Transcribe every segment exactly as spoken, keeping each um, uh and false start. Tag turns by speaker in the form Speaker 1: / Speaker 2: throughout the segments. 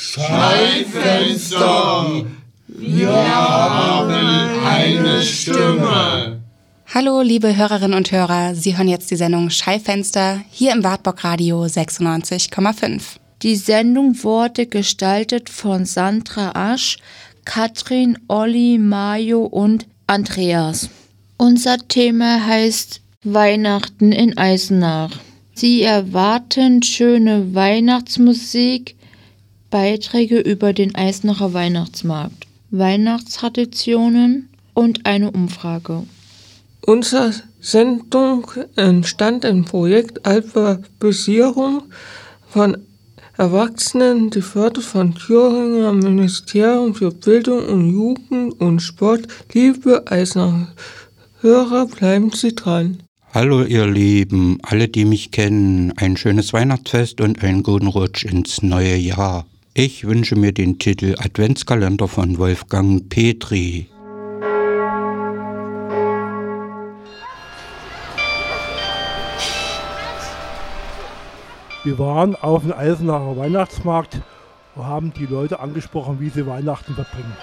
Speaker 1: Schallfenster, wir haben eine Stimme.
Speaker 2: Hallo liebe Hörerinnen und Hörer, Sie hören jetzt die Sendung Schallfenster hier im Wartburg Radio sechsundneunzig Komma fünf.
Speaker 3: Die Sendung wurde gestaltet von Sandra Asch, Katrin, Olli, Mario und Andreas. Unser Thema heißt Weihnachten in Eisenach. Sie erwarten schöne Weihnachtsmusik, Beiträge über den Eisenacher Weihnachtsmarkt, Weihnachtstraditionen und eine Umfrage.
Speaker 4: Unsere Sendung entstand im Projekt Alphabetisierung von Erwachsenen, gefördert von Thüringer Ministerium für Bildung und Jugend und Sport. Liebe Eisenacher Hörer, bleiben Sie dran.
Speaker 5: Hallo ihr Lieben, alle die mich kennen, ein schönes Weihnachtsfest und einen guten Rutsch ins neue Jahr. Ich wünsche mir den Titel Adventskalender von Wolfgang Petri.
Speaker 6: Wir waren auf dem Eisenacher Weihnachtsmarkt und haben die Leute angesprochen, wie sie Weihnachten verbringen.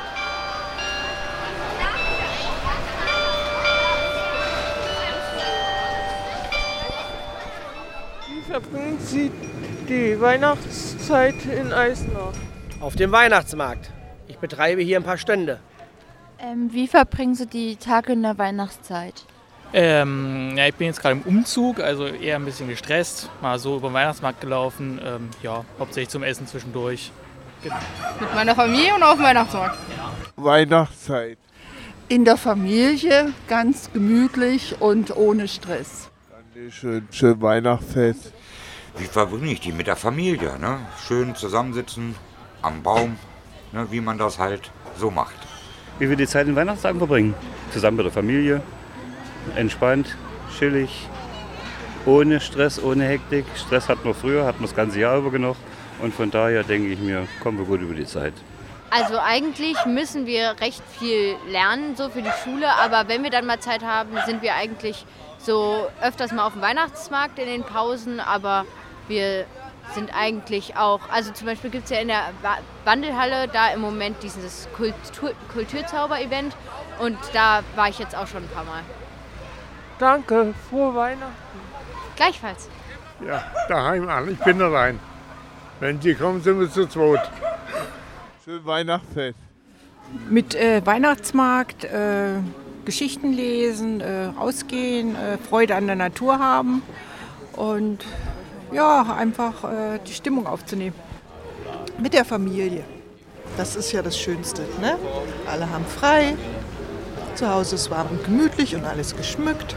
Speaker 4: Wie verbringen Sie die Weihnachtszeit in Eisenach?
Speaker 7: Auf dem Weihnachtsmarkt. Ich betreibe hier ein paar Stände.
Speaker 3: Ähm, wie verbringen Sie die Tage in der Weihnachtszeit?
Speaker 8: Ähm, ja, ich bin jetzt gerade im Umzug, also eher ein bisschen gestresst. Mal so über den Weihnachtsmarkt gelaufen. Ähm, ja, hauptsächlich zum Essen zwischendurch. Genau.
Speaker 9: Mit meiner Familie und auf dem Weihnachtsmarkt.
Speaker 10: Weihnachtszeit.
Speaker 11: In der Familie, ganz gemütlich und ohne Stress.
Speaker 10: Schön, schön Weihnachtsfest.
Speaker 12: Wie verbringe ich die mit der Familie? Ne? Schön zusammensitzen, am Baum, ne? Wie man das halt so macht.
Speaker 13: Wie wir die Zeit in Weihnachtstagen verbringen. Zusammen mit der Familie. Entspannt, chillig, ohne Stress, ohne Hektik. Stress hatten wir früher, hatten wir das ganze Jahr über genug. Und von daher denke ich mir, kommen wir gut über die Zeit.
Speaker 14: Also eigentlich müssen wir recht viel lernen, so für die Schule. Aber wenn wir dann mal Zeit haben, sind wir eigentlich so öfters mal auf dem Weihnachtsmarkt in den Pausen. Aber wir sind eigentlich auch, also zum Beispiel gibt es ja in der Wandelhalle da im Moment dieses Kultur, Kulturzauber-Event. Und da war ich jetzt auch schon ein paar Mal.
Speaker 4: Danke, frohe Weihnachten.
Speaker 14: Gleichfalls.
Speaker 10: Ja, daheim an, ich bin allein. Wenn Sie kommen, sind wir zu zweit. Schön Weihnachtsfest.
Speaker 11: Mit äh, Weihnachtsmarkt, äh, Geschichten lesen, äh, rausgehen, äh, Freude an der Natur haben und ja, einfach äh, die Stimmung aufzunehmen. Mit der Familie.
Speaker 15: Das ist ja das Schönste, ne? Alle haben frei. Zu Hause ist warm und gemütlich und alles geschmückt.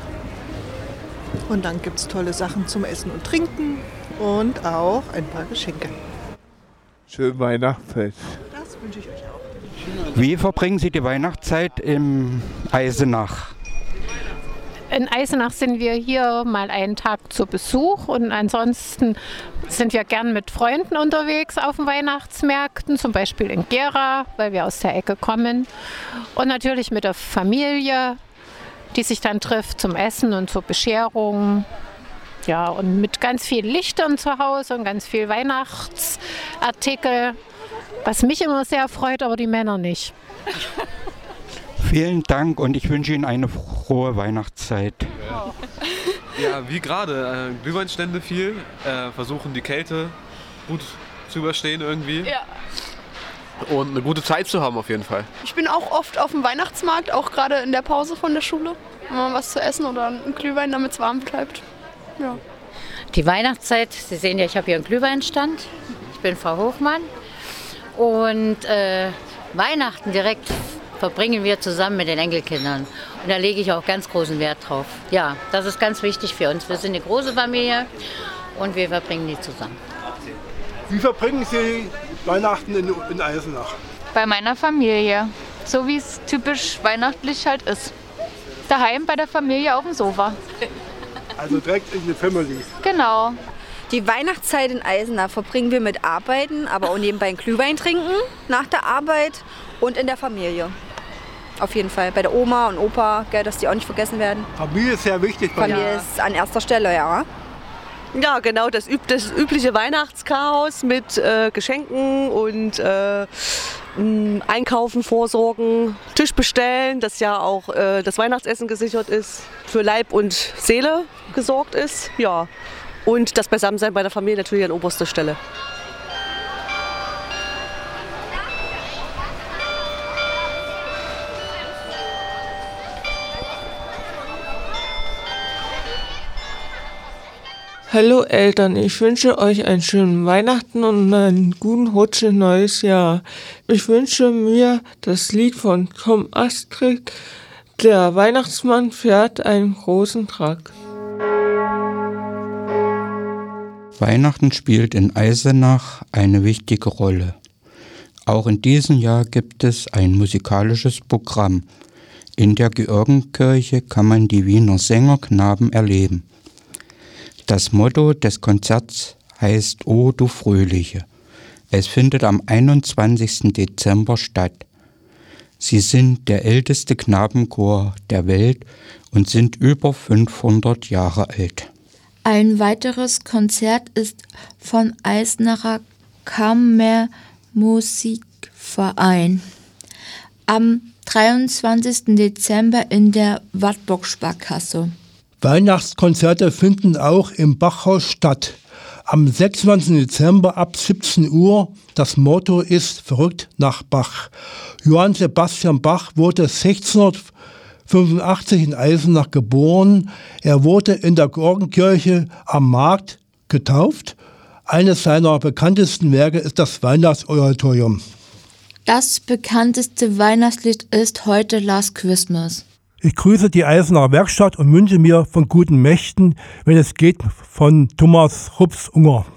Speaker 15: Und dann gibt es tolle Sachen zum Essen und Trinken und auch ein paar Geschenke.
Speaker 10: Schön Weihnachtsfest.
Speaker 15: Das wünsche ich euch auch.
Speaker 5: Wie verbringen Sie die Weihnachtszeit im Eisenach?
Speaker 16: In Eisenach sind wir hier mal einen Tag zu Besuch und ansonsten sind wir gern mit Freunden unterwegs auf den Weihnachtsmärkten, zum Beispiel in Gera, weil wir aus der Ecke kommen. Und natürlich mit der Familie, die sich dann trifft zum Essen und zur Bescherung. Ja, und mit ganz vielen Lichtern zu Hause und ganz viel Weihnachtsartikel, was mich immer sehr freut, aber die Männer nicht.
Speaker 5: Vielen Dank und ich wünsche Ihnen eine frohe Weihnachtszeit.
Speaker 17: Ja, ja wie gerade. Äh, Glühweinstände viel, äh, versuchen die Kälte gut zu überstehen irgendwie.
Speaker 9: Ja.
Speaker 17: Und eine gute Zeit zu haben auf jeden Fall.
Speaker 9: Ich bin auch oft auf dem Weihnachtsmarkt, auch gerade in der Pause von der Schule. Mal was zu essen oder einen Glühwein, damit es warm bleibt. Ja.
Speaker 18: Die Weihnachtszeit, Sie sehen ja, ich habe hier einen Glühweinstand. Ich bin Frau Hochmann. Und äh, Weihnachten direkt verbringen wir zusammen mit den Enkelkindern. Und da lege ich auch ganz großen Wert drauf. Ja, das ist ganz wichtig für uns. Wir sind eine große Familie und wir verbringen die zusammen.
Speaker 6: Wie verbringen Sie Weihnachten in, in Eisenach?
Speaker 19: Bei meiner Familie, so wie es typisch weihnachtlich halt ist. Daheim bei der Familie auf dem Sofa.
Speaker 6: Also direkt in die Family.
Speaker 19: Genau.
Speaker 20: Die Weihnachtszeit in Eisenach verbringen wir mit Arbeiten, aber auch nebenbei einen Glühwein trinken nach der Arbeit und in der Familie. Auf jeden Fall. Bei der Oma und Opa, gell, dass die auch nicht vergessen werden.
Speaker 6: Familie ist sehr wichtig bei
Speaker 20: Familie ist an erster Stelle, ja.
Speaker 21: Ja, genau, das, üb das übliche Weihnachtschaos mit äh, Geschenken und äh, mh, Einkaufen, Vorsorgen, Tisch bestellen, dass ja auch äh, das Weihnachtsessen gesichert ist, für Leib und Seele gesorgt ist. Ja. Und das Beisammensein bei der Familie natürlich an oberster Stelle.
Speaker 4: Hallo Eltern, ich wünsche euch einen schönen Weihnachten und einen guten Rutsch in neues Jahr. Ich wünsche mir das Lied von Tom Astrid, der Weihnachtsmann fährt einen großen Truck.
Speaker 5: Weihnachten spielt in Eisenach eine wichtige Rolle. Auch in diesem Jahr gibt es ein musikalisches Programm. In der Georgenkirche kann man die Wiener Sängerknaben erleben. Das Motto des Konzerts heißt O du Fröhliche. Es findet am einundzwanzigsten Dezember statt. Sie sind der älteste Knabenchor der Welt und sind über fünfhundert Jahre alt.
Speaker 3: Ein weiteres Konzert ist von Eisenacher Kammermusikverein am dreiundzwanzigsten Dezember in der Wartburg-Sparkasse.
Speaker 6: Weihnachtskonzerte finden auch im Bachhaus statt. Am sechsundzwanzigsten Dezember ab siebzehn Uhr. Das Motto ist Verrückt nach Bach. Johann Sebastian Bach wurde sechzehnhundertfünfundachtzig in Eisenach geboren. Er wurde in der Georgenkirche am Markt getauft. Eines seiner bekanntesten Werke ist das Weihnachtsoratorium.
Speaker 3: Das bekannteste Weihnachtslied ist Heute Last Christmas.
Speaker 6: Ich grüße die Eisenacher Werkstatt und wünsche mir von guten Mächten, wenn es geht, von Thomas Rups-Unger.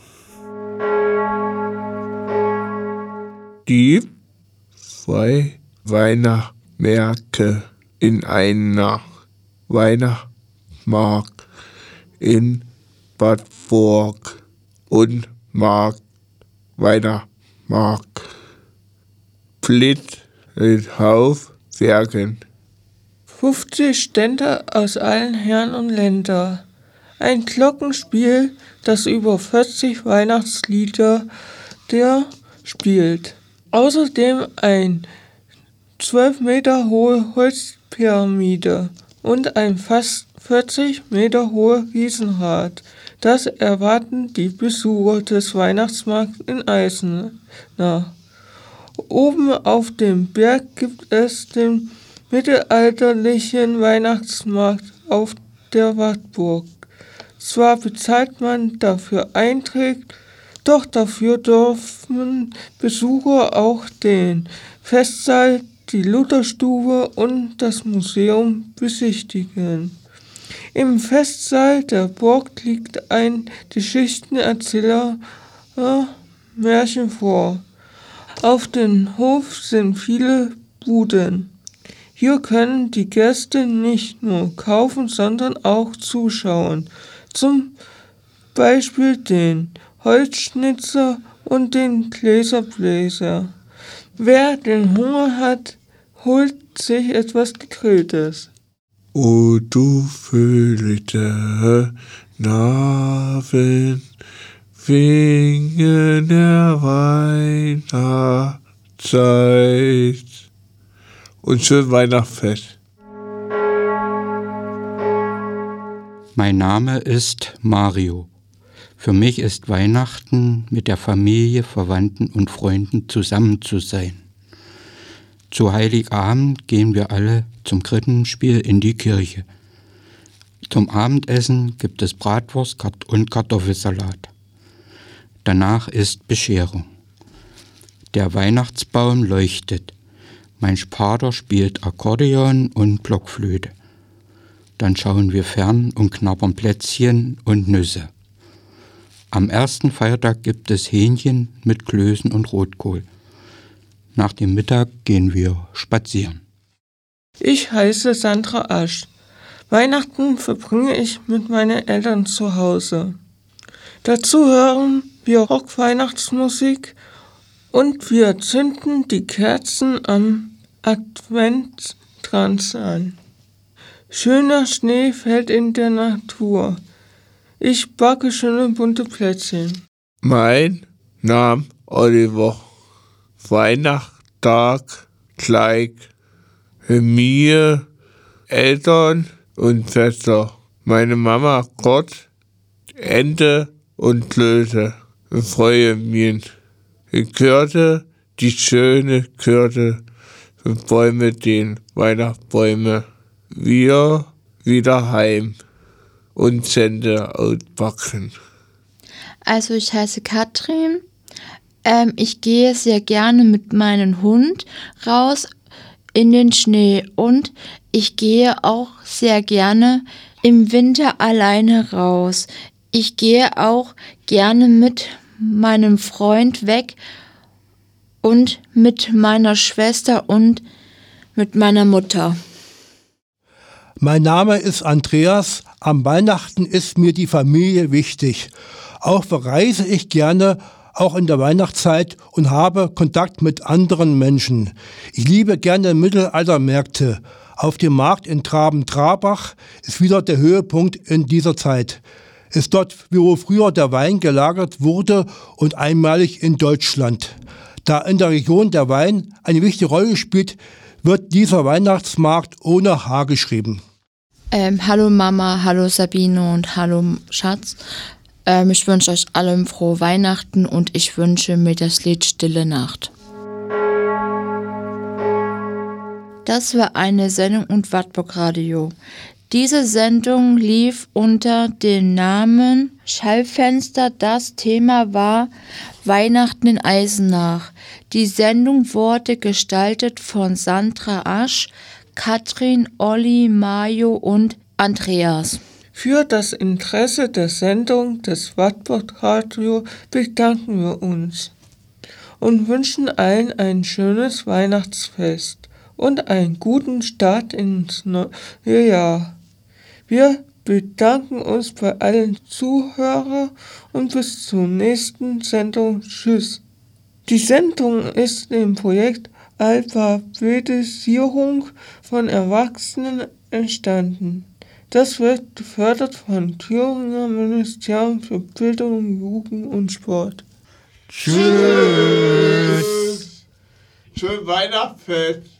Speaker 10: Die zwei Weihnachtsmärkte in einer Weihnachtsmarkt in Bad Burg und Markt Weihnachtsmarkt Flit mit Haufwerken.
Speaker 4: fünfzig Stände aus allen Herren und Ländern. Ein Glockenspiel, das über vierzig Weihnachtslieder der spielt. Außerdem ein zwölf Meter hohe Holzpyramide und ein fast vierzig Meter hohe Riesenrad. Das erwarten die Besucher des Weihnachtsmarkts in Eisenach. Oben auf dem Berg gibt es den mittelalterlichen Weihnachtsmarkt auf der Wartburg. Zwar bezahlt man dafür Eintritt, doch dafür dürfen Besucher auch den Festsaal, die Lutherstube und das Museum besichtigen. Im Festsaal der Burg liegt ein Geschichtenerzähler äh, Märchen vor. Auf dem Hof sind viele Buden. Hier können die Gäste nicht nur kaufen, sondern auch zuschauen. Zum Beispiel den Holzschnitzer und den Gläserbläser. Wer den Hunger hat, holt sich etwas Gegrilltes.
Speaker 10: O du fröhliche Naben, wegen der Weihnachtszeit. Und schön Weihnachtsfest.
Speaker 5: Mein Name ist Mario. Für mich ist Weihnachten mit der Familie, Verwandten und Freunden zusammen zu sein. Zu Heiligabend gehen wir alle zum Krippenspiel in die Kirche. Zum Abendessen gibt es Bratwurst und Kartoffelsalat. Danach ist Bescherung. Der Weihnachtsbaum leuchtet. Mein Pater spielt Akkordeon und Blockflöte. Dann schauen wir fern und knabbern Plätzchen und Nüsse. Am ersten Feiertag gibt es Hähnchen mit Klößen und Rotkohl. Nach dem Mittag gehen wir spazieren.
Speaker 4: Ich heiße Sandra Asch. Weihnachten verbringe ich mit meinen Eltern zu Hause. Dazu hören wir Rock-Weihnachtsmusik und wir zünden die Kerzen am Adventskranz an. Schöner Schnee fällt in der Natur. Ich backe schöne bunte Plätzchen.
Speaker 10: Mein Name Oliver. Weihnachtstag, Kleid, Familie, Eltern und Schwester. Meine Mama Gott, Ente und Klöße. Ich freue mich. Ich hörte die schöne Kürte für Bäume, den Weihnachtsbäume. Wir wieder heim und Sende auspacken.
Speaker 3: Also ich heiße Katrin. Ähm, ich gehe sehr gerne mit meinem Hund raus in den Schnee und ich gehe auch sehr gerne im Winter alleine raus. Ich gehe auch gerne mit meinem Freund weg und mit meiner Schwester und mit meiner Mutter.
Speaker 6: Mein Name ist Andreas. Am Weihnachten ist mir die Familie wichtig. Auch verreise ich gerne, auch in der Weihnachtszeit, und habe Kontakt mit anderen Menschen. Ich liebe gerne Mittelaltermärkte. Auf dem Markt in Traben-Trabach ist wieder der Höhepunkt in dieser Zeit. Ist dort, wo früher der Wein gelagert wurde und einmalig in Deutschland. Da in der Region der Wein eine wichtige Rolle spielt, wird dieser Weihnachtsmarkt ohne H geschrieben.
Speaker 3: Ähm, hallo Mama, hallo Sabine und hallo Schatz. Ähm, ich wünsche euch allen frohe Weihnachten und ich wünsche mir das Lied Stille Nacht. Das war eine Sendung und Wartburg Radio. Diese Sendung lief unter dem Namen Schallfenster. Das Thema war Weihnachten in Eisenach. Die Sendung wurde gestaltet von Sandra Asch, Katrin, Olli, Mario und Andreas.
Speaker 4: Für das Interesse der Sendung des Wartburg Radio bedanken wir uns und wünschen allen ein schönes Weihnachtsfest und einen guten Start ins neue Jahr. Wir bedanken uns bei allen Zuhörern und bis zur nächsten Sendung. Tschüss. Die Sendung ist im Projekt Alphabetisierung von Erwachsenen entstanden. Das wird gefördert vom Thüringer Ministerium für Bildung, Jugend und Sport.
Speaker 10: Tschüss. Schönen Weihnachtsfest.